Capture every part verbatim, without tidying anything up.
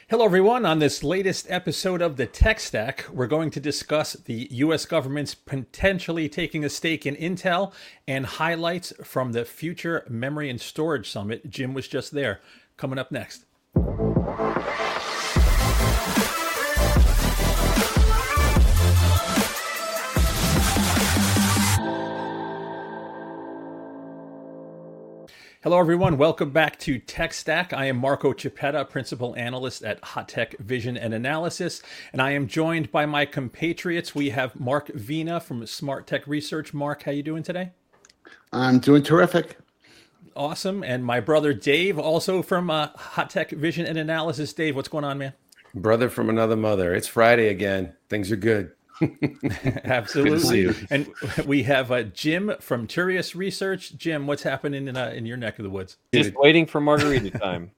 Hello, everyone. On this latest episode of the Tech Stack, we're going to discuss the U S government's potentially taking a stake in Intel and highlights from the Future Memory and Storage Summit. Jim was just there. Coming up next. Hello, everyone. Welcome back to Tech Stack. I am Marco Chiappetta, Principal Analyst at Hot Tech Vision and Analysis, and I am joined by my compatriots. We have Mark Vena from Smart Tech Research. Mark, how you doing today? I'm doing terrific. Awesome. And my brother Dave, also from uh, Hot Tech Vision and Analysis. Dave, what's going on, man? Brother from another mother. It's Friday again. Things are good. Absolutely. Good to see you. And we have uh, Jim from Turius Research. Jim, what's happening in uh, in your neck of the woods? Just waiting for margarita time.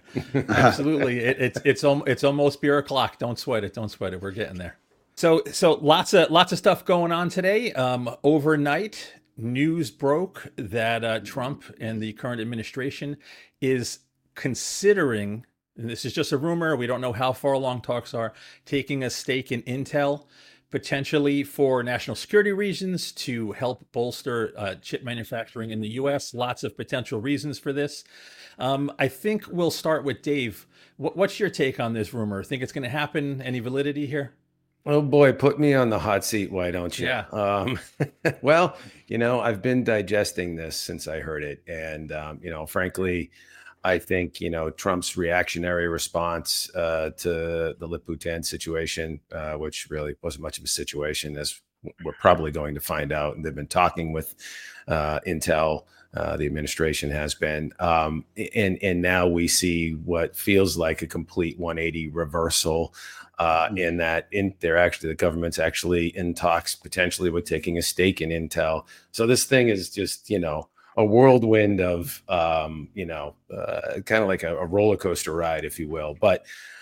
Absolutely. It, it's it's it's almost beer o'clock. Don't sweat it. Don't sweat it. We're getting there. So so lots of lots of stuff going on today. Um, overnight, news broke that uh, Trump and the current administration is considering, and this is just a rumor, we don't know how far along talks are, taking a stake in Intel, potentially for national security reasons, to help bolster uh, chip manufacturing in the U S. Lots of potential reasons for this. Um, I think we'll start with Dave. What, what's your take on this rumor? Think it's going to happen? Any validity here? Oh boy, put me on the hot seat. Why don't you? Yeah. Um, well, you know, I've been digesting this since I heard it. And, um, you know, frankly, I think, you know, Trump's reactionary response uh, to the Liputin situation, uh, which really wasn't much of a situation, as we're probably going to find out. And they've been talking with uh, Intel, uh, the administration has been. Um, and, and now we see what feels like a complete one eighty reversal uh, in that in they're actually, the government's actually in talks potentially with taking a stake in Intel. So this thing is just, you know, a whirlwind of, um, you know, uh, kind of like a, a roller coaster ride, if you will. But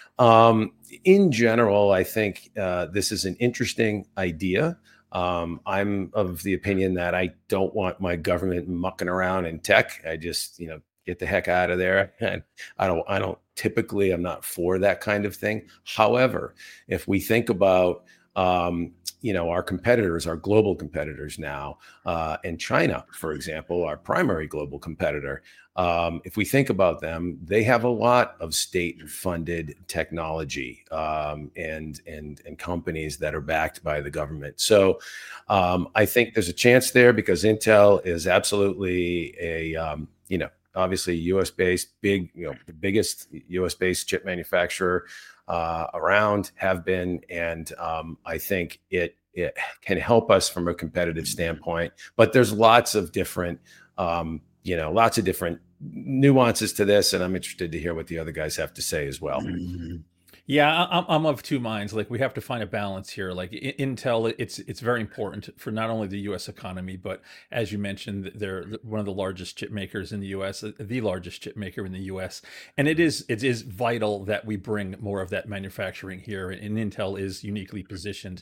um, in general, I think uh, this is an interesting idea. Um, I'm of the opinion that I don't want my government mucking around in tech. I just, you know, get the heck out of there. And I don't, I don't typically, I'm not for that kind of thing. However, if we think about, um, you know, our competitors, our global competitors now, uh, and China, for example, our primary global competitor. Um, if we think about them, they have a lot of state-funded technology um, and and and companies that are backed by the government. So um, I think there's a chance there because Intel is absolutely a um, you know obviously U S based, big you know the biggest U S based chip manufacturer uh, around, have been, and um, I think it it can help us from a competitive standpoint. But there's lots of different um, you know lots of different nuances to this, and I'm interested to hear what the other guys have to say as well. Mm-hmm. Yeah, I'm I'm of two minds. Like, we have to find a balance here. Like, Intel, it's it's very important for not only the U S economy, but as you mentioned, they're one of the largest chip makers in the U S, the largest chip maker in the U S. And it is it is vital that we bring more of that manufacturing here. And Intel is uniquely positioned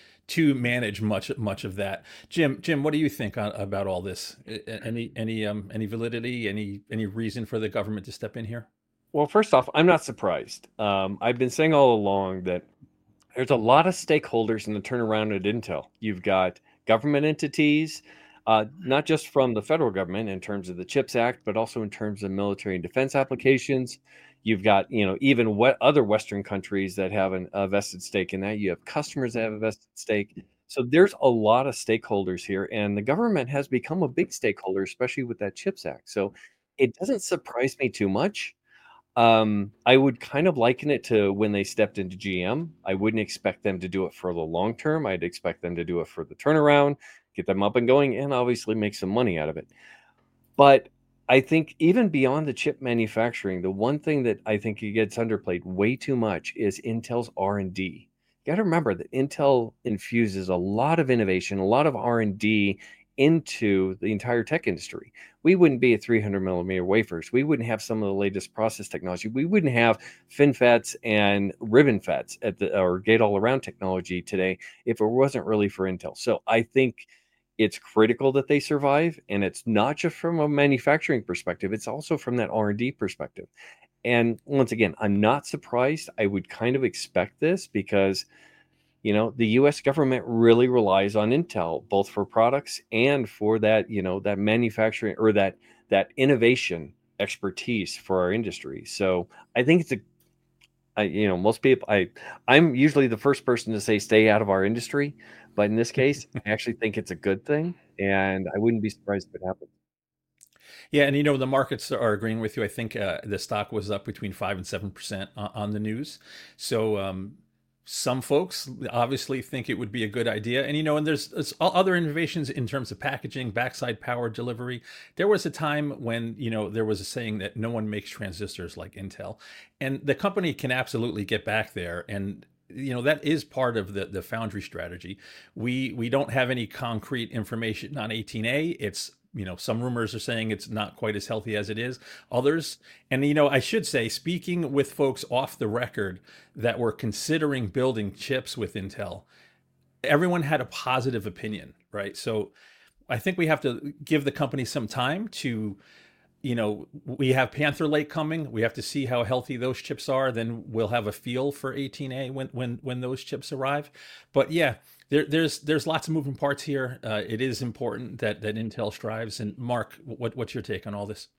to manage much much of that. Jim, Jim, what do you think on, about all this? Any any um any validity? Any any reason for the government to step in here? Well, first off, I'm not surprised. Um, I've been saying all along that there's a lot of stakeholders in the turnaround at Intel. You've got government entities, uh, not just from the federal government in terms of the CHIPS Act, but also in terms of military and defense applications. You've got, you know, even what other Western countries that have an, a vested stake in that. You have customers that have a vested stake. So there's a lot of stakeholders here, and the government has become a big stakeholder, especially with that CHIPS Act. So it doesn't surprise me too much. Um, I would kind of liken it to when they stepped into G M. I wouldn't expect them to do it for the long term. I'd expect them to do it for the turnaround, get them up and going, and obviously make some money out of it. But I think even beyond the chip manufacturing, the one thing that I think gets underplayed way too much is Intel's R and D. You got to remember that Intel infuses a lot of innovation, a lot of R and D into the entire tech industry. We wouldn't be at three hundred millimeter wafers. We wouldn't have some of the latest process technology. We wouldn't have FinFETs and ribbon FETs at the or gate-all-around technology today if it wasn't really for Intel. So I think it's critical that they survive, and it's not just from a manufacturing perspective. It's also from that R and D perspective. and once again, I'm not surprised. I would kind of expect this because, you know, the U S government really relies on Intel, both for products and for that, you know, that manufacturing or that that innovation expertise for our industry. So I think it's a, I, you know, most people, I, I'm usually the first person to say stay out of our industry, but in this case, I actually think it's a good thing, and I wouldn't be surprised if it happens. Yeah, and you know the markets are agreeing with you. I think uh, the stock was up between five and seven percent on, on the news. So um, some folks obviously think it would be a good idea, and you know, and there's, there's other innovations in terms of packaging, backside power delivery. There was a time when you know there was a saying that no one makes transistors like Intel, and the company can absolutely get back there. And you know that is part of the the foundry strategy. We we don't have any concrete information on eighteen A. It's you know, some rumors are saying it's not quite as healthy as it is. Others, and you know, I should say, speaking with folks off the record that were considering building chips with Intel, everyone had a positive opinion, right? So I think we have to give the company some time to, you know, we have Panther Lake coming. We have to see how healthy those chips are. Then we'll have a feel for eighteen A when when when those chips arrive. But yeah, there, there's there's lots of moving parts here. Uh, it is important that that Intel strives. And Mark, what what's your take on all this?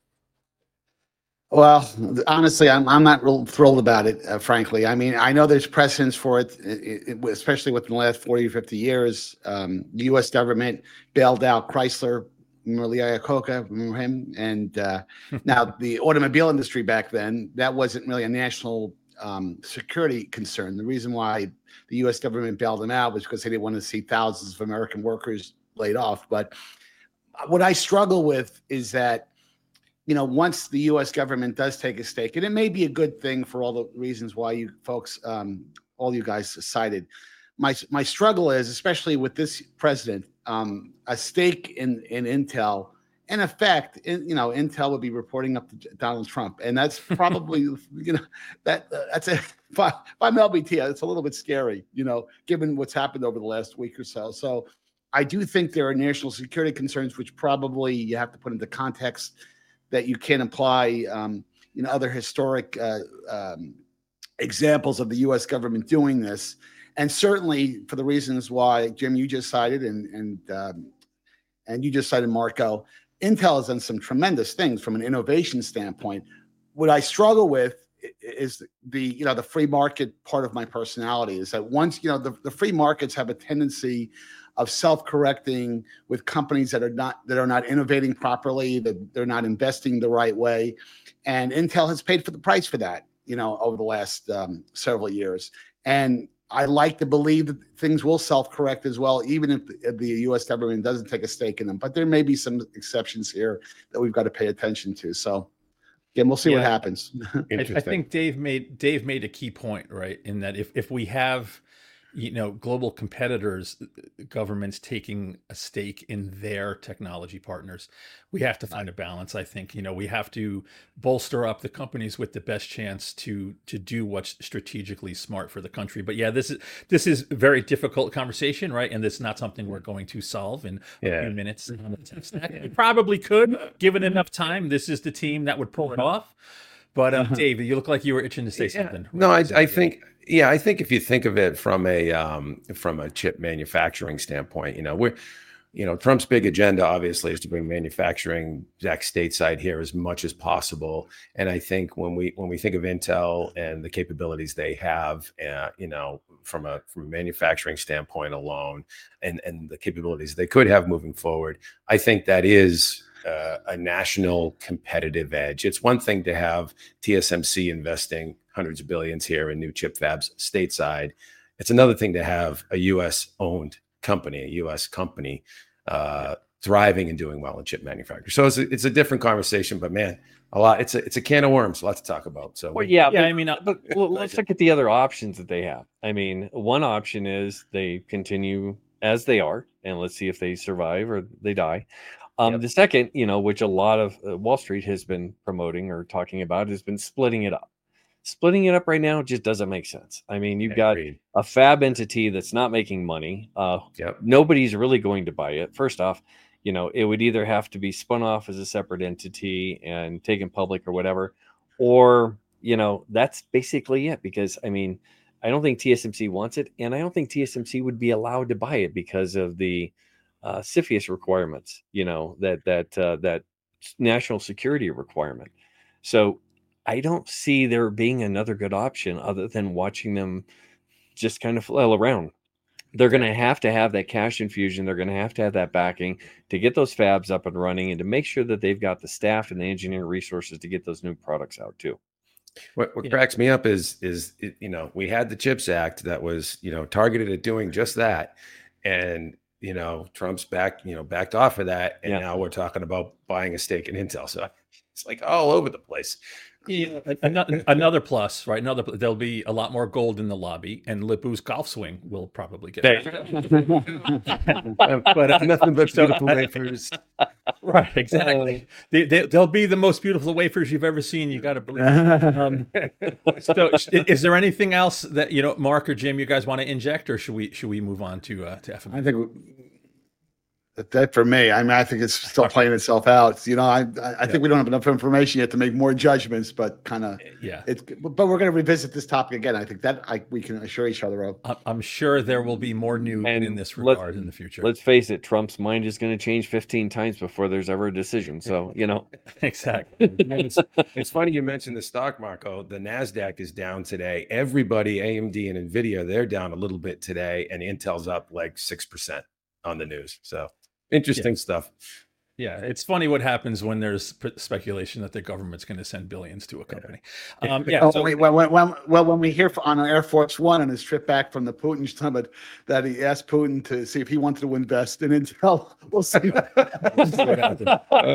Well, honestly, I'm I'm not real thrilled about it, uh, frankly. I mean, I know there's precedence for it, it, it especially within the last forty or fifty years. Um, the U S government bailed out Chrysler. Remember Lee Iacocca, remember him? And uh, now the automobile industry back then, that wasn't really a national um, security concern. The reason why the U S government bailed them out was because they didn't want to see thousands of American workers laid off. But what I struggle with is that, you know, once the U S government does take a stake, and it may be a good thing for all the reasons why you folks, um, all you guys cited. My my struggle is, especially with this president, um, a stake in in Intel. In effect, in, you know, Intel would be reporting up to Donald Trump, and that's probably you know that uh, that's a if, I, if I'm L B T, it's a little bit scary, you know, given what's happened over the last week or so. So, I do think there are national security concerns, which probably you have to put into context that you can apply, um, you know, other historic uh, um, examples of the U S government doing this. And certainly for the reasons why, Jim, you just cited, and and um, and you just cited, Marco, Intel has done some tremendous things from an innovation standpoint. What I struggle with is the you know the free market part of my personality. Is that once you know the, the free markets have a tendency of self-correcting with companies that are not that are not innovating properly, that they're not investing the right way, and Intel has paid for the price for that, you know, over the last um, several years. And I like to believe that things will self-correct as well, even if the, if the U S government doesn't take a stake in them. But there may be some exceptions here that we've got to pay attention to. So, again, we'll see yeah. what happens. I, I think Dave made Dave made a key point, right? In that if if we have, you know, global competitors, governments taking a stake in their technology partners, we have to find a balance. I think, you know, we have to bolster up the companies with the best chance to to do what's strategically smart for the country. But yeah, this is this is a very difficult conversation, right? And this is not something we're going to solve in yeah. a few minutes on the tech stack. We probably could, given enough time. This is the team that would pull it off. But um, Dave, you look like you were itching to say yeah. something. No, I, I think. Yeah, I think if you think of it from a um, from a chip manufacturing standpoint, you know, we're, you know, Trump's big agenda obviously is to bring manufacturing back stateside here as much as possible. And I think when we when we think of Intel and the capabilities they have, uh, you know, from a from a manufacturing standpoint alone, and and the capabilities they could have moving forward, I think that is uh, a national competitive edge. It's one thing to have T S M C investing hundreds of billions here in new chip fabs stateside. It's another thing to have a U S owned company, a U S company uh, thriving and doing well in chip manufacturing. So it's a, it's a different conversation, but man, a lot. It's a it's a can of worms. A lot to talk about. So well, yeah, yeah. But, I mean, uh, but well, let's look at the other options that they have. I mean, one option is they continue as they are, and let's see if they survive or they die. Um, yep. The second, you know, which a lot of uh, Wall Street has been promoting or talking about, has been splitting it up. Splitting it up right now just doesn't make sense. I mean, you've got Agreed. a fab entity that's not making money. Uh, yep. Nobody's really going to buy it. First off, you know, it would either have to be spun off as a separate entity and taken public or whatever, or, you know, that's basically it. Because I mean, I don't think T S M C wants it, and I don't think T S M C would be allowed to buy it because of the uh, CFIUS requirements. You know, that that uh, that national security requirement. So I don't see there being another good option other than watching them just kind of flail around. They're going to have to have that cash infusion. They're going to have to have that backing to get those fabs up and running, and to make sure that they've got the staff and the engineering resources to get those new products out too. What, what Yeah. cracks me up is, is, it- you know, we had the CHIPS Act that was, you know, targeted at doing just that. And, you know, Trump's back, you know, backed off of that. And Yeah. now we're talking about buying a stake in Intel. So it's like all over the place. Yeah, another, another plus, right? Another pl- there'll be a lot more gold in the lobby, and Lip-Bu's golf swing will probably get There- but uh, Nothing but so, beautiful uh, wafers. right, exactly. They, they, they'll be the most beautiful wafers you've ever seen. You got to believe. Um, so, is, is there anything else that you know, Mark or Jim, you guys want to inject, or should we should we move on to uh, to F M S? I think that, that for me, I mean, I think it's still playing itself out. You know, I I, I think we don't have enough information yet to make more judgments, but kind of Yeah, it's. But we're going to revisit this topic again. I think that I we can assure each other of. I'm- I'm sure there will be more news And in this let's- regard in the future. Let's face it, Trump's mind is going to change fifteen times before there's ever a decision. So, you know, Exactly. it's, it's funny you mentioned the stock, Marco. The NASDAQ is down today. Everybody, A M D and NVIDIA, they're down a little bit today. And Intel's up like six percent on the news. So interesting stuff. Yeah, it's funny what happens when there's p- speculation that the government's going to send billions to a company. Um, yeah, Oh, so wait, well, when, when, well, when we hear on Air Force One on his trip back from the Putin summit that he asked Putin to see if he wanted to invest in Intel, we'll see. we'll see what happens.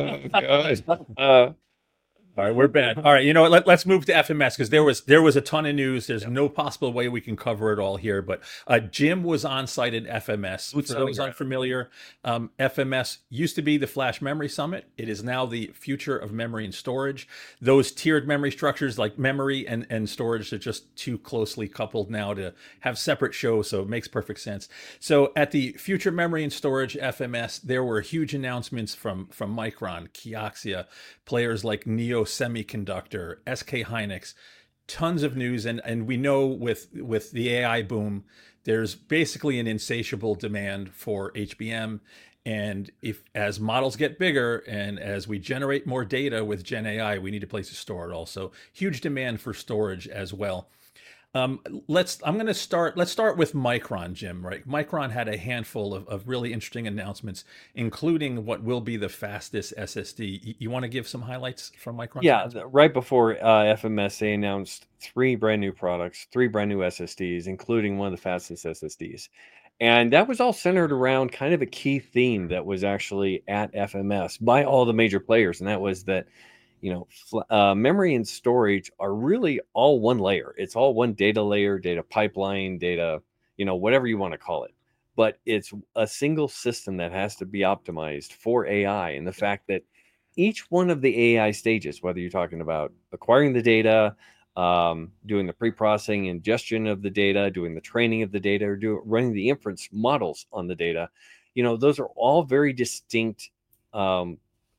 Oh, God. uh, All right, we're bad. All right, you know what? Let, let's move to F M S because there was there was a ton of news. There's no possible way we can cover it all here. But uh, Jim was on site at F M S. For Boots on the those ground. unfamiliar, um, F M S used to be the Flash Memory Summit. It is now the future of memory and storage. Those tiered memory structures, like memory and and storage, are just too closely coupled now to have separate shows. So it makes perfect sense. So at the Future Memory and Storage F M S, there were huge announcements from from Micron, Kioxia, players like Neo Semiconductor, S K Hynix, tons of news. And, and we know with, with the A I boom, there's basically an insatiable demand for H B M. And if as models get bigger and as we generate more data with Gen A I, we need a place to store it also. Huge demand for storage as well. Um, let's. I'm going to start. Let's start with Micron, Jim. Right, Micron had a handful of, of really interesting announcements, including what will be the fastest S S D. You, you want to give some highlights from Micron? yeah, th- right before uh, F M S, they announced three brand new products, three brand new S S Ds, including one of the fastest S S Ds. And that was all centered around kind of a key theme that was actually at F M S by all the major players. And that was that, you know, fl- uh, memory and storage are really all one layer. It's all one data layer, data pipeline, data, you know, whatever you want to call it. But it's a single system that has to be optimized for A I. And the fact that each one of the A I stages, whether you're talking about acquiring the data, um, doing the pre-processing, ingestion of the data, doing the training of the data, or do, running the inference models on the data, you know, those are all very distinct um,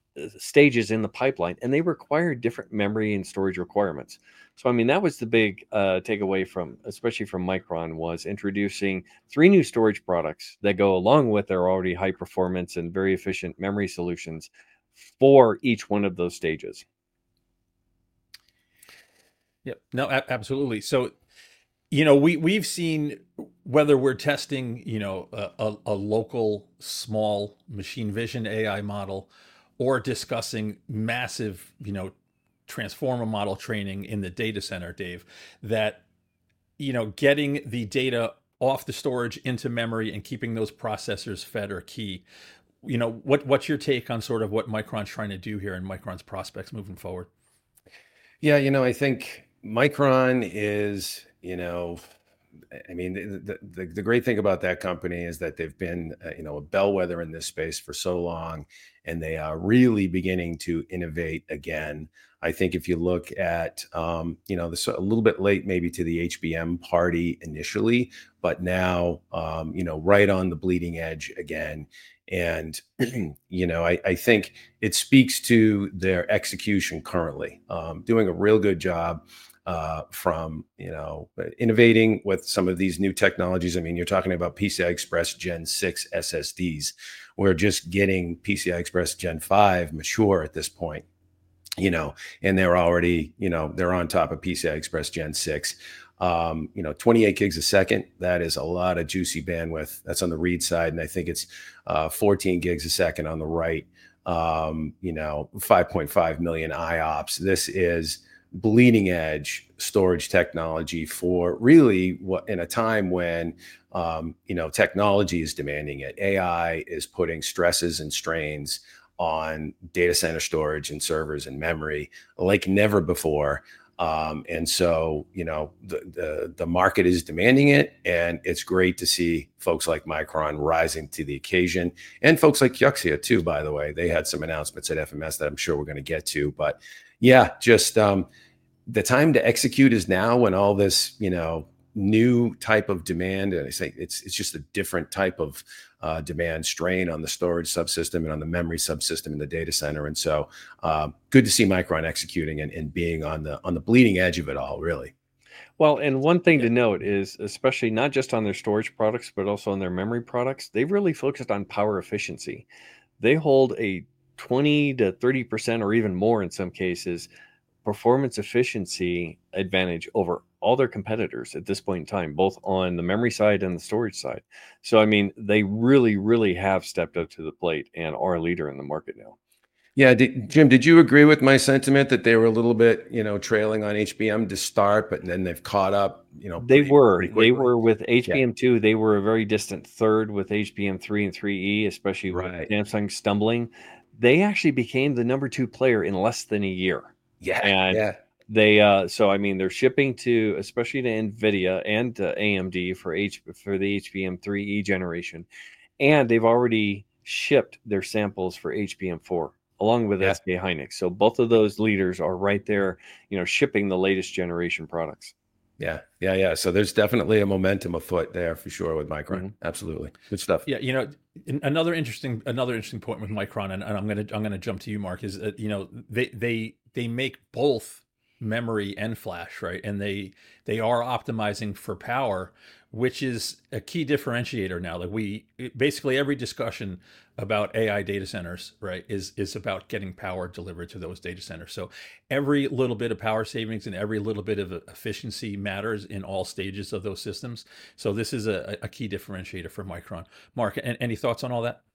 stages in the pipeline, and they require different memory and storage requirements. So, I mean, that was the big uh, takeaway from, especially from Micron, was introducing three new storage products that go along with their already high performance and very efficient memory solutions for each one of those stages. Yep. No, a- absolutely. So, you know, we we've seen whether we're testing, you know, a, a, a local small machine vision A I model, or discussing massive, you know, transformer model training in the data center, Dave, that, you know, getting the data off the storage into memory and keeping those processors fed are key. You know, what what's your take on sort of what Micron's trying to do here and Micron's prospects moving forward? Yeah, you know, I think Micron is, you know, I mean, the, the, the great thing about that company is that they've been, uh, you know, a bellwether in this space for so long, and they are really beginning to innovate again. I think if you look at, um, you know, this a little bit late maybe to the H B M party initially, but now, um, you know, right on the bleeding edge again And, you know, I, I think it speaks to their execution currently, um, doing a real good job uh, from, you know, innovating with some of these new technologies. I mean, you're talking about P C I Express Gen six S S Ds. We're just getting P C I Express Gen five mature at this point, you know, and they're already, you know, they're on top of P C I Express Gen six. Um, you know, twenty-eight gigs a second. That is a lot of juicy bandwidth. That's on the read side. And I think it's uh, fourteen gigs a second on the write. Um, you know, five point five million I O P S. This is bleeding edge storage technology for really what in a time when, um, you know, technology is demanding it. A I is putting stresses and strains on data center storage and servers and memory like never before. Um, and so, you know, the, the, the market is demanding it, and it's great to see folks like Micron rising to the occasion, and folks like Kioxia too, by the way. They had some announcements at F M S that I'm sure we're going to get to, but yeah, just um, the time to execute is now when all this, you know, new type of demand, and I say it's it's just a different type of uh, demand strain on the storage subsystem and on the memory subsystem in the data center. And so um, good to see Micron executing and, and being on the on the bleeding edge of it all, really. Well, and one thing to note is, especially not just on their storage products, but also on their memory products, they've really focused on power efficiency. They hold a twenty to thirty percent or even more in some cases performance efficiency advantage over all their competitors at this point in time, both on the memory side and the storage side. So, I mean, they really, really have stepped up to the plate and are a leader in the market now. Yeah, did, Jim, did you agree with my sentiment that they were a little bit, you know, trailing on H B M to start, but then they've caught up, you know? They pretty, were. pretty They were with H B M two. Yeah. They were a very distant third with H B M three and three E, especially Right. with Samsung stumbling. They actually became the number two player in less than a year. Yeah, and yeah. They uh, so I mean they're shipping to especially to NVIDIA and uh, A M D for H for the H B M three E generation, and they've already shipped their samples for H B M four along with Yeah. S K Hynix. So both of those leaders are right there, you know, shipping the latest generation products. Yeah, yeah, yeah. So there's definitely a momentum afoot there for sure with Micron. Mhm. Absolutely, good stuff. Yeah, you know, in- another interesting another interesting point with Micron, and, and I'm gonna I'm gonna jump to you, Mark. Is that, you know, they they they make both memory and flash, right? And they they are optimizing for power, which is a key differentiator now. Like we basically every discussion about A I data centers, right, is is about getting power delivered to those data centers. So every little bit of power savings and every little bit of efficiency matters in all stages of those systems. So this is a, a key differentiator for Micron. Mark, any thoughts on all that?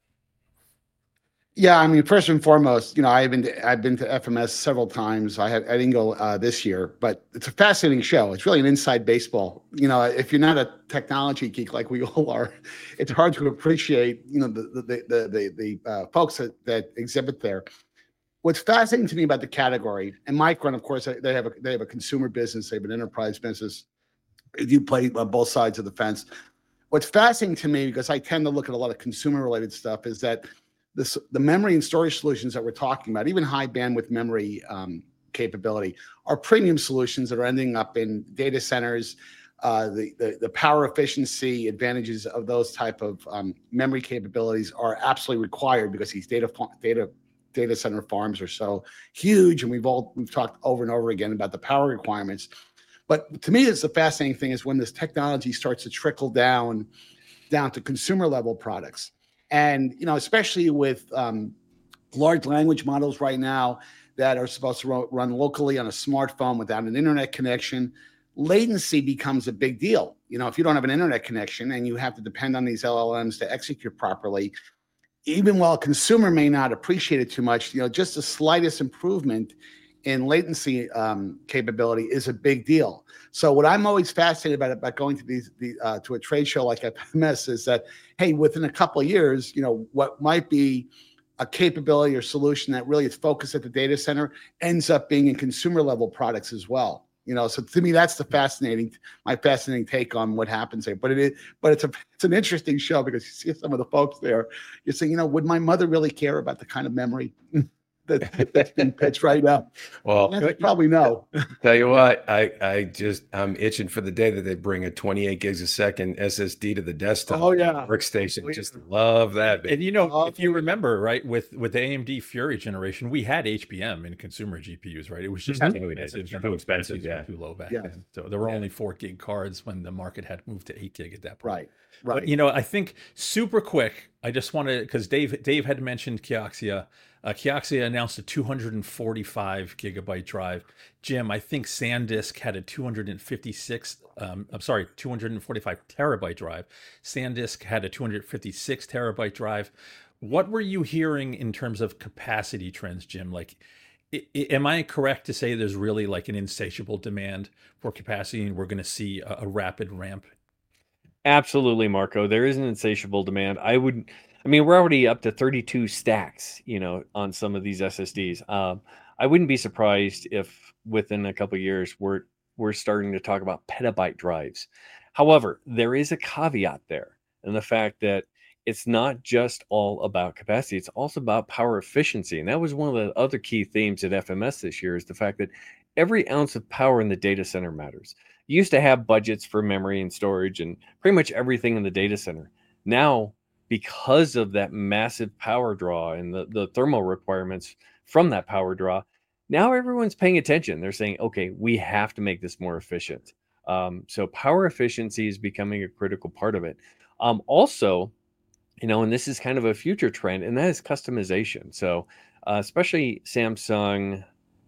Yeah, I mean, first and foremost, you know, I've been to, I've been to F M S several times. I had I didn't go uh, this year, but it's a fascinating show. It's really an inside baseball. You know, if you're not a technology geek like we all are, it's hard to appreciate, you know, the the the the, the uh, folks that, that exhibit there. What's fascinating to me about the category, and Micron, of course, they have a they have a consumer business, they have an enterprise business. You play on both sides of the fence. What's fascinating to me, because I tend to look at a lot of consumer related stuff, is that This, the memory and storage solutions that we're talking about, even high bandwidth memory um, capability, are premium solutions that are ending up in data centers. Uh, the, the the power efficiency advantages of those type of um, memory capabilities are absolutely required because these data data data center farms are so huge, and we've all we've talked over and over again about the power requirements. But to me, it's the fascinating thing is when this technology starts to trickle down down to consumer level products. And, you know, especially with um, large language models right now that are supposed to ro- run locally on a smartphone without an internet connection, latency becomes a big deal. You know, if you don't have an internet connection and you have to depend on these L L Ms to execute properly, even while a consumer may not appreciate it too much, you know, just the slightest improvement in latency um, capability is a big deal. So what I'm always fascinated about about going to these the, uh, to a trade show like F M S is that, hey, within a couple of years, you know, what might be a capability or solution that really is focused at the data center ends up being in consumer level products as well. You know, so to me, that's the fascinating, my fascinating take on what happens there. But it is, but it's a, it's an interesting show because you see some of the folks there. You're saying, you know, would my mother really care about the kind of memory that, that's being pitched right now. Well, That's probably no. tell you what, I, I just, I'm itching for the day that they bring a twenty-eight gigs a second S S D to the desktop Oh, yeah. workstation. Oh, yeah. Just love that. And you know, Oh, if you yeah. remember, right, with with the A M D Fury generation, we had H B M in consumer G P Us, right? It was just Mhm. too We did. expensive, Too expensive, yeah. too low back Yeah. then. So there were Yeah. only four gig cards when the market had moved to eight gig at that point. Right. Right. But you know, I think super quick. I just wanted because Dave Dave had mentioned Kioxia. Uh, Kioxia announced a two hundred forty-five gigabyte drive. Jim, I think SanDisk had a two hundred fifty-six. Um, I'm sorry, two hundred forty-five terabyte drive. SanDisk had a two hundred fifty-six terabyte drive. What were you hearing in terms of capacity trends, Jim? Like, I, I- am I correct to say there's really like an insatiable demand for capacity, and we're going to see a, a rapid ramp? Absolutely, Marco. There is an insatiable demand. I would, I mean, we're already up to thirty-two stacks, you know, on some of these S S Ds. Um, I wouldn't be surprised if within a couple of years we're we're starting to talk about petabyte drives. However, there is a caveat there, and the fact that it's not just all about capacity; it's also about power efficiency. And that was one of the other key themes at F M S this year: is the fact that every ounce of power in the data center matters. You used to have budgets for memory and storage and pretty much everything in the data center. Now, because of that massive power draw and the, the thermal requirements from that power draw, now everyone's paying attention. They're saying, okay, we have to make this more efficient. Um, so power efficiency is becoming a critical part of it. Um, also, you know, and this is kind of a future trend, and that is customization. So uh, especially Samsung,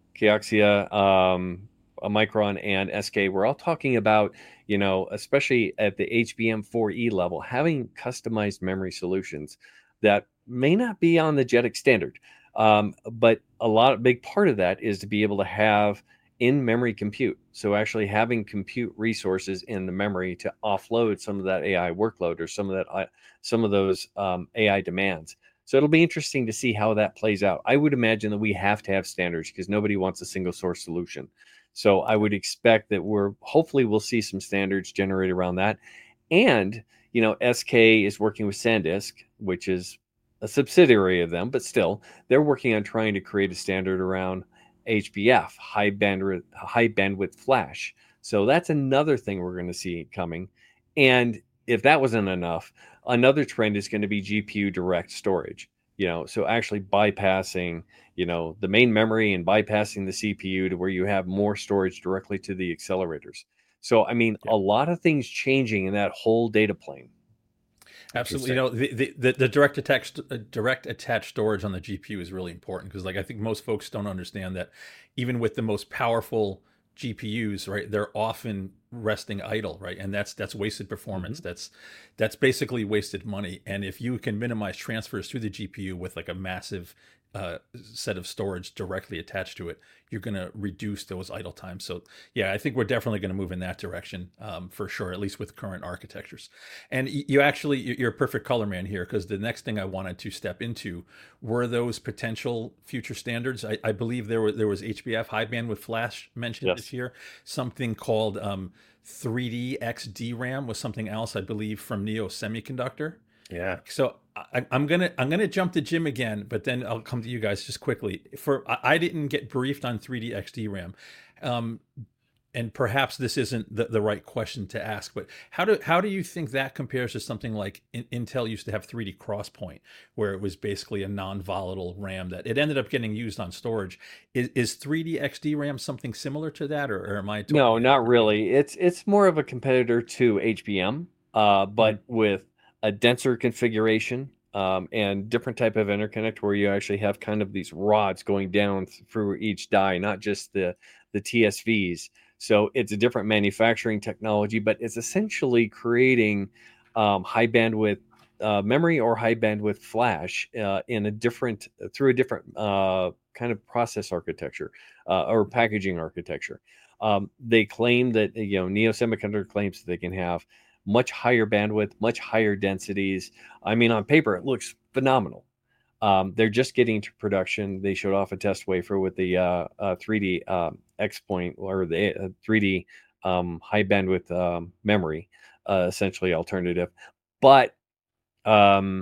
Kioxia, um, a Micron, and S K, we're all talking about, you know, especially at the H B M four E level, having customized memory solutions that may not be on the JEDEC standard. Um, but a lot, a big part of that is to be able to have in-memory compute. So actually having compute resources in the memory to offload some of that A I workload or some of that, uh, some of those um, A I demands. So it'll be interesting to see how that plays out. I would imagine that we have to have standards because nobody wants a single source solution. So I would expect that we're hopefully we'll see some standards generated around that. And, you know, S K is working with SanDisk, which is a subsidiary of them, but still they're working on trying to create a standard around H B F, high bandwidth, high bandwidth flash. So that's another thing we're going to see coming. And if that wasn't enough, another trend is going to be G P U direct storage. You know, so actually bypassing, you know, the main memory and bypassing the C P U to where you have more storage directly to the accelerators. So, I mean, Yeah. a lot of things changing in that whole data plane. Absolutely. You know, the, the, the, the direct attached uh, direct attached storage on the G P U is really important because, like, I think most folks don't understand that even with the most powerful G P Us, right, they're often resting idle, right, and that's that's wasted performance. Mm-hmm. That's that's basically wasted money. And if you can minimize transfers to the G P U with like a massive uh, set of storage directly attached to it, you're going to reduce those idle times. So yeah, I think we're definitely going to move in that direction um, for sure, at least with current architectures. And y- you actually, y- you're a perfect color man here because the next thing I wanted to step into were those potential future standards. I, I believe there was there was H B F, high bandwidth flash, mentioned Yes. this year. Something called um, three D X D RAM was something else, I believe, from Neo Semiconductor. Yeah. So I, I'm gonna I'm gonna jump to Jim again, but then I'll come to you guys just quickly. For I, I didn't get briefed on three D X D RAM, um, and perhaps this isn't the, the right question to ask. But how do how do you think that compares to something like in, Intel used to have three D Crosspoint, where it was basically a non-volatile RAM that it ended up getting used on storage? Is is three D X D RAM something similar to that, or, or am I? Totally No, not really. It's it's more of a competitor to H B M, uh, but mm-hmm. with a denser configuration um, and different type of interconnect where you actually have kind of these rods going down through each die, not just the the T S Vs. So it's a different manufacturing technology, but it's essentially creating um, high bandwidth uh, memory or high bandwidth flash uh, in a different through a different uh, kind of process architecture uh, or packaging architecture. Um, they claim that, you know, Neo Semiconductor claims that they can have much higher bandwidth, much higher densities. I mean, on paper, it looks phenomenal. Um, they're just getting to production. They showed off a test wafer with the uh, uh, three D um, X point or the uh, three D um, high bandwidth um, memory, uh, essentially alternative. But um,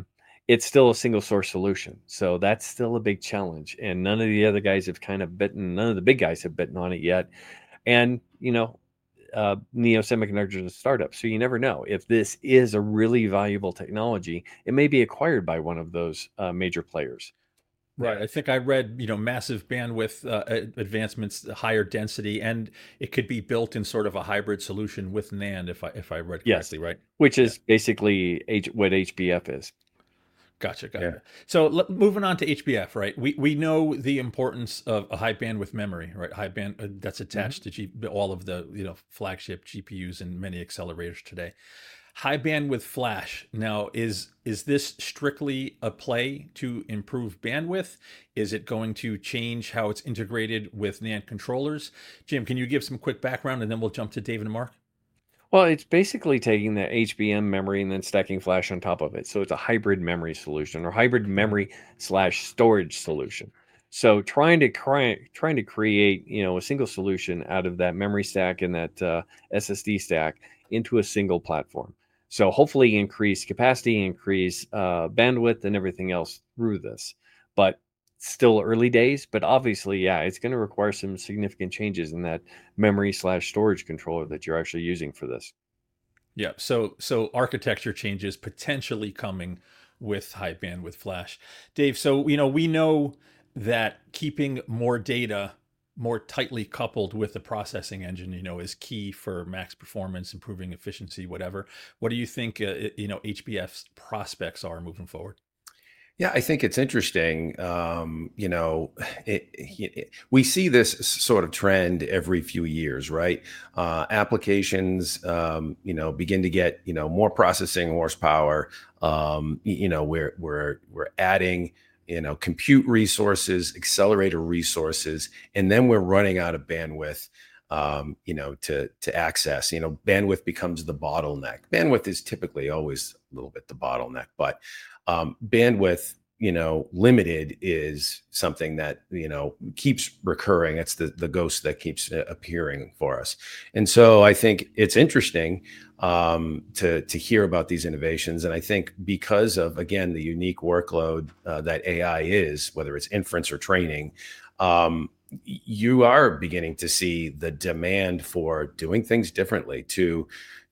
it's still a single source solution. So that's still a big challenge. And none of the other guys have kind of bitten, none of the big guys have bitten on it yet. And, you know, uh, Neo Semiconductor is a startup. So you never know. If this is a really valuable technology, it may be acquired by one of those uh, major players. Right. I think I read, you know, massive bandwidth uh, advancements, higher density, and it could be built in sort of a hybrid solution with NAND, if I if I read correctly, Yes. right? Which is yeah. basically H, what H B F is. Gotcha, gotcha. Yeah. So l- moving on to H B F, right? We we know the importance of a high bandwidth memory, right? High band uh, that's attached mm-hmm. to G- all of the you know flagship G P Us and many accelerators today. High bandwidth flash. Now, is is this strictly a play to improve bandwidth? Is it going to change how it's integrated with NAND controllers? Jim, can you give some quick background, and then we'll jump to David and Mark? Well, it's basically taking the H B M memory and then stacking flash on top of it. So it's a hybrid memory solution or hybrid memory slash storage solution. So trying to cry, trying to create, you know, a single solution out of that memory stack and that uh, S S D stack into a single platform. So hopefully increase capacity, increase uh, bandwidth and everything else through this. But still early days, but obviously, yeah, it's going to require some significant changes in that memory slash storage controller that you're actually using for this. Yeah. So so architecture changes potentially coming with high bandwidth flash. Dave, so you know, we know that keeping more data more tightly coupled with the processing engine, you know, is key for max performance, improving efficiency, whatever. What do you think, uh, you know, H B F's prospects are moving forward? Yeah, I think it's interesting. Um, you know, it, it, we see this sort of trend every few years, right? Uh, applications, um, you know, begin to get, you know, more processing horsepower. Um, you know, we're we're we're adding, you know, compute resources, accelerator resources, and then we're running out of bandwidth. Um, you know, to to access. You know, bandwidth becomes the bottleneck. Bandwidth is typically always a little bit the bottleneck, but Um, bandwidth, you know, limited is something that, you know, keeps recurring. It's the, the ghost that keeps appearing for us. And so I think it's interesting um, to, to hear about these innovations. And I think because of, again, the unique workload uh, that A I is, whether it's inference or training, um, you are beginning to see the demand for doing things differently, to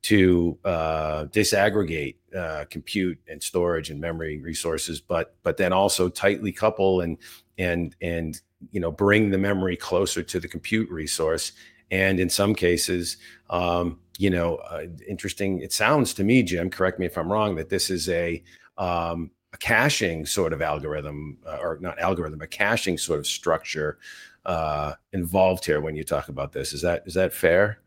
to uh, disaggregate uh, compute and storage and memory resources, but but then also tightly couple and and and you know bring the memory closer to the compute resource. And in some cases, um, you know, uh, interesting. It sounds to me, Jim, correct me if I'm wrong, that this is a um, a caching sort of algorithm, uh, or not algorithm, a caching sort of structure uh, involved here when you talk about this. Is that is that fair?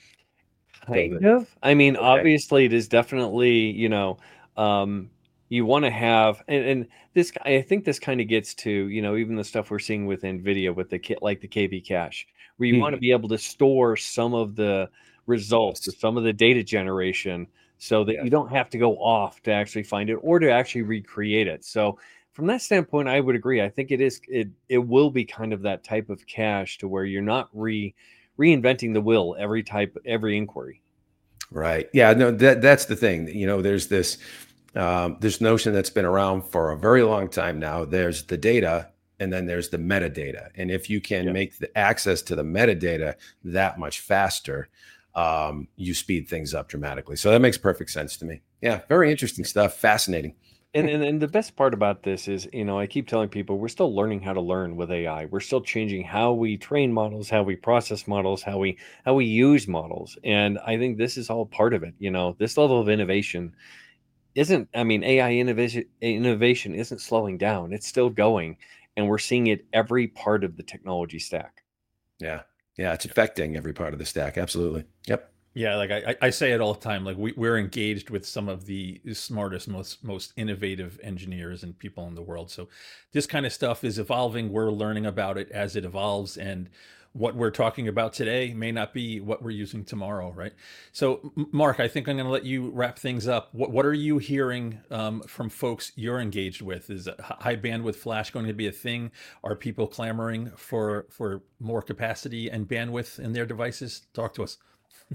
Kind of. I mean, okay. Obviously, it is definitely, you know, um, you want to have, and, and this, I think this kind of gets to, you know, even the stuff we're seeing with NVIDIA with the kit, like the K V cache, where you mm-hmm. want to be able to store some of the results, yes. some of the data generation, so that yes. you don't have to go off to actually find it or to actually recreate it. So from that standpoint, I would agree. I think it is, it, it will be kind of that type of cache to where you're not re reinventing the wheel every type, every inquiry. Right. Yeah, no, that that's the thing. You know, there's this, um, this notion that's been around for a very long time now. There's the data and then there's the metadata. And if you can yeah. make the access to the metadata that much faster, um, you speed things up dramatically. So that makes perfect sense to me. Yeah. Very interesting stuff. Fascinating. And, and and the best part about this is, you know, I keep telling people we're still learning how to learn with A I. We're still changing how we train models, how we process models, how we how we use models. And I think this is all part of it. You know, this level of innovation isn't, I mean, A I innovation innovation isn't slowing down. It's still going. And we're seeing it every part of the technology stack. Yeah. Yeah. It's affecting every part of the stack. Absolutely. Yep. Yeah, like I, I say it all the time. Like we, we're engaged with some of the smartest, most most innovative engineers and people in the world. So this kind of stuff is evolving. We're learning about it as it evolves, and what we're talking about today may not be what we're using tomorrow, right? So, Mark, I think I'm going to let you wrap things up. What what are you hearing um, from folks you're engaged with? Is high bandwidth flash going to be a thing? Are people clamoring for for more capacity and bandwidth in their devices? Talk to us.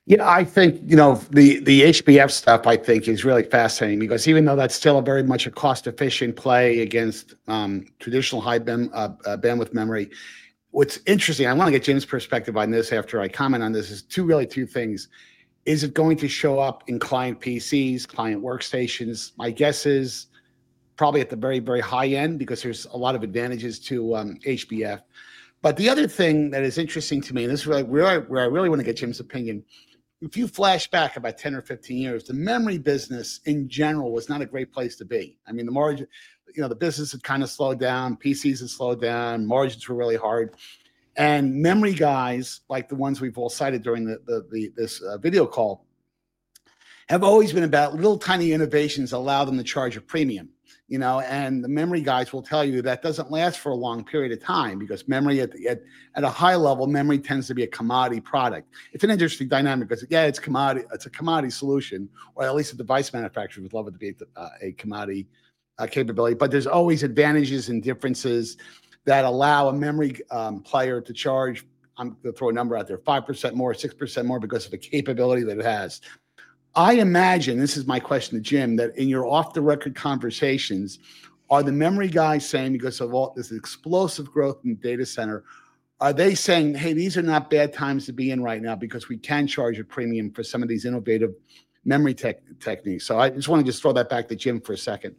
Yeah, I think, you know, the the H B F stuff I think is really fascinating because even though that's still a very much a cost efficient play against um, traditional high band, uh, uh, bandwidth memory, what's interesting, I want to get Jim's perspective on this after I comment on this, is two really two things. Is it going to show up in client P Cs, client workstations? My guess is probably at the very, very high end because there's a lot of advantages to um, H B F. But the other thing that is interesting to me, and this is really where I, where I really want to get Jim's opinion, if you flash back about ten or fifteen years, the memory business in general was not a great place to be. I mean, the margin, you know, the business had kind of slowed down, P Cs had slowed down, margins were really hard. And memory guys, like the ones we've all cited during the, the, the this uh, video call, have always been about little tiny innovations that allow them to charge a premium. You know, and the memory guys will tell you that doesn't last for a long period of time because memory at, the, at at a high level, memory tends to be a commodity product. It's an interesting dynamic because yeah, it's commodity, it's a commodity solution, or at least a device manufacturer would love it to be uh, a commodity uh, capability. But there's always advantages and differences that allow a memory um, player to charge. I'm going to throw a number out there: five percent more, six percent more because of the capability that it has. I imagine, this is my question to Jim, that in your off-the-record conversations, are the memory guys saying, because of all this explosive growth in the data center, are they saying, hey, these are not bad times to be in right now because we can charge a premium for some of these innovative memory tech techniques? So I just want to just throw that back to Jim for a second.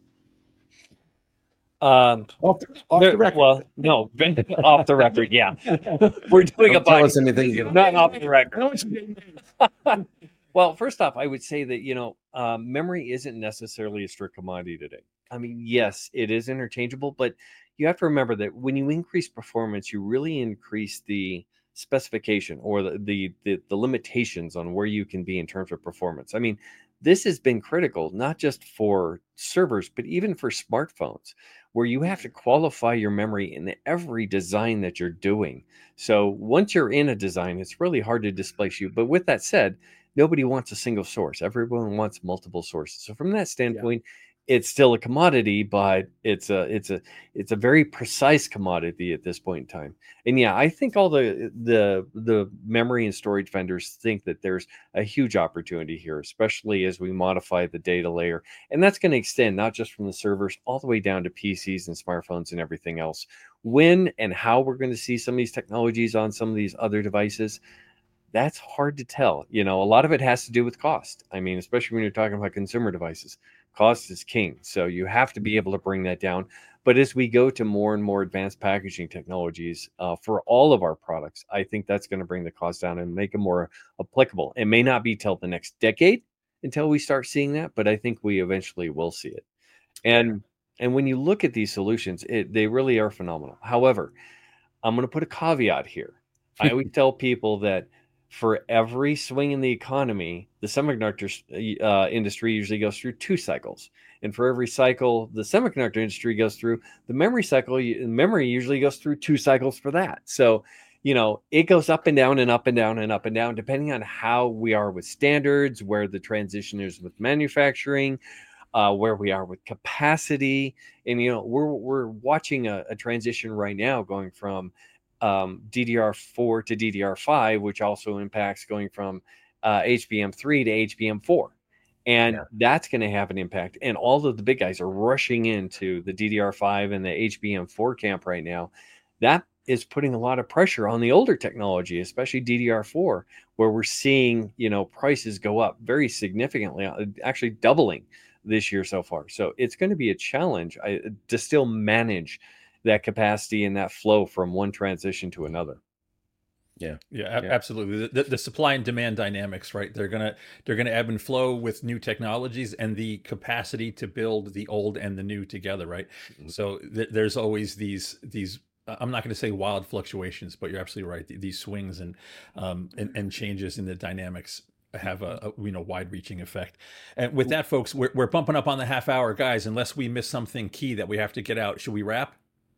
Um, off, the, off there, the record. Well, no, off the record, yeah. We're doing Don't a tell body, us anything. not off the record. Well, first off, I would say that, you know, um, memory isn't necessarily a strict commodity today. I mean, yes, it is interchangeable, but you have to remember that when you increase performance, you really increase the specification or the, the, the, the limitations on where you can be in terms of performance. I mean, this has been critical, not just for servers, but even for smartphones, where you have to qualify your memory in every design that you're doing. So once you're in a design, it's really hard to displace you. But with that said, nobody wants a single source. Everyone wants multiple sources. So from that standpoint, yeah. It's still a commodity, but it's a it's a it's a very precise commodity at this point in time. And yeah, I think all the the the memory and storage vendors think that there's a huge opportunity here, especially as we modify the data layer. And that's going to extend not just from the servers all the way down to P Cs and smartphones and everything else. When and how we're going to see some of these technologies on some of these other devices, that's hard to tell. You know, a lot of it has to do with cost. I mean, especially when you're talking about consumer devices, cost is king. So you have to be able to bring that down. But as we go to more and more advanced packaging technologies uh, for all of our products, I think that's going to bring the cost down and make them more applicable. It may not be till the next decade until we start seeing that, but I think we eventually will see it. And and when you look at these solutions, it, they really are phenomenal. However, I'm going to put a caveat here. I always tell people that for every swing in the economy, the semiconductor uh, industry usually goes through two cycles. And for every cycle the semiconductor industry goes through, the memory cycle, memory usually goes through two cycles for that. So, you know, it goes up and down and up and down and up and down, depending on how we are with standards, where the transition is with manufacturing, uh, where we are with capacity. And, you know, we're, we're watching a, a transition right now going from um, D D R four to D D R five, which also impacts going from uh, H B M three to H B M four. And yeah. that's going to have an impact. And all of the big guys are rushing into the D D R five and the H B M four camp right now. That is putting a lot of pressure on the older technology, especially D D R four, where we're seeing, you know, prices go up very significantly, actually doubling this year so far. So it's going to be a challenge I, to still manage that capacity and that flow from one transition to another. Yeah, yeah, yeah. Absolutely. The, the supply and demand dynamics, right? They're gonna they're gonna ebb and flow with new technologies and the capacity to build the old and the new together, right? Mm-hmm. So th- there's always these these. I'm not going to say wild fluctuations, but you're absolutely right. These swings and um, and, and changes in the dynamics have a, a you know wide-reaching effect. And with that, folks, we're we're bumping up on the half hour, guys. Unless we miss something key that we have to get out, should we wrap?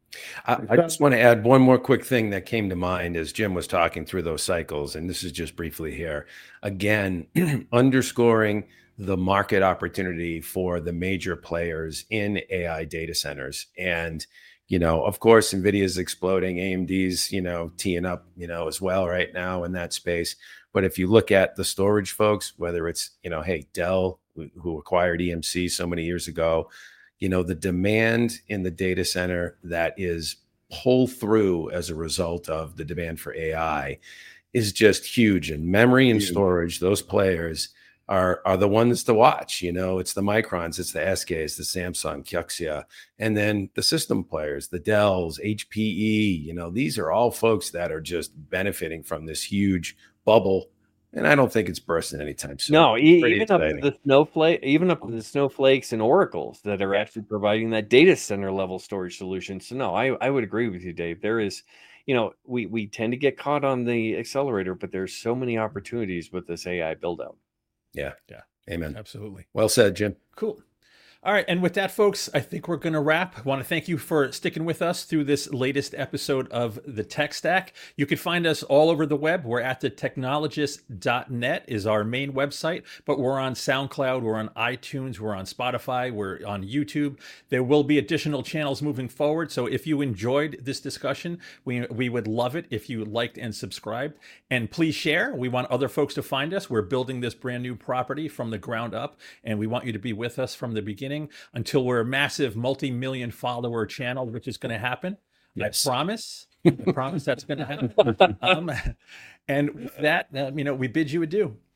I, I just want to add one more quick thing that came to mind as Jim was talking through those cycles, and this is just briefly here. Again, underscoring the market opportunity for the major players in A I data centers and you know, of course, NVIDIA's exploding, A M D's, you know, teeing up, you know, as well right now in that space. But if you look at the storage folks, whether it's, you know, hey, Dell, who, who acquired E M C so many years ago, you know, the demand in the data center that is pull through as a result of the demand for A I is just huge. And memory and storage, those players are are the ones to watch. You know, it's the Microns, it's the S Ks, the Samsung, Kioxia, and then the system players, the Dells, H P E. You know, these are all folks that are just benefiting from this huge bubble. And I don't think it's bursting anytime soon. No, e- even up to the snowflake, even up to the snowflakes and oracles that are actually providing that data center level storage solution. So no, I, I would agree with you, Dave. There is, you know, we we tend to get caught on the accelerator, but there's so many opportunities with this A I build out. Yeah. Yeah. Amen. Absolutely. Well said, Jim. Cool. All right. And with that, folks, I think we're going to wrap. I want to thank you for sticking with us through this latest episode of The Tech Stack. You can find us all over the web. We're at the technologist dot net is our main website, but we're on SoundCloud, we're on iTunes, we're on Spotify, we're on YouTube. There will be additional channels moving forward. So if you enjoyed this discussion, we, we would love it if you liked and subscribed. And please share. We want other folks to find us. We're building this brand new property from the ground up, and we want you to be with us from the beginning until we're a massive multi-million follower channel, which is going to happen. Yes. I promise. I promise that's going to happen. Um, and with that, uh, you know, we bid you adieu.